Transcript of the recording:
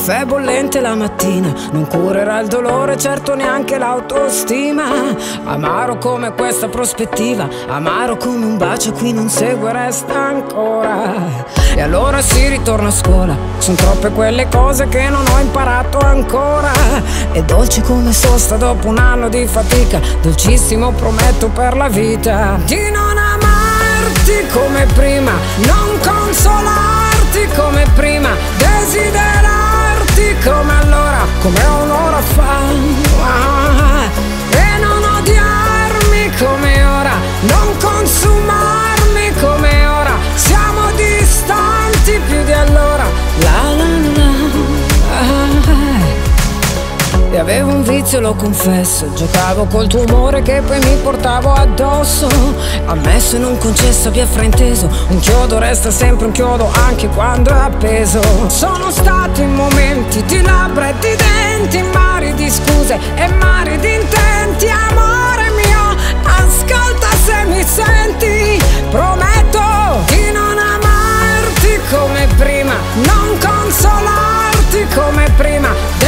caffè bollente la mattina non curerà il dolore, certo neanche l'autostima. Amaro come questa prospettiva, amaro come un bacio qui non segue, resta ancora. E allora si ritorna a scuola, sono troppe quelle cose che non ho imparato ancora. È dolce come sosta dopo un anno di fatica, dolcissimo prometto per la vita. Di non amarti come prima, non consolarti come prima, desiderarti come allora, come un'ora fa, e non odiarmi come ora, non consumarmi come ora. Siamo distanti più di allora, la la la. E avevo un vizio, lo confesso, giocavo col tuo umore che poi mi portavo addosso. Ammesso e non concesso, abbia frainteso, un chiodo resta sempre un chiodo anche quando è appeso. Sono stati momenti di labbra e di denti, mari di scuse e mari di intenti. Amore mio, ascolta se mi senti, prometto di non amarti come prima, non consolarti come prima,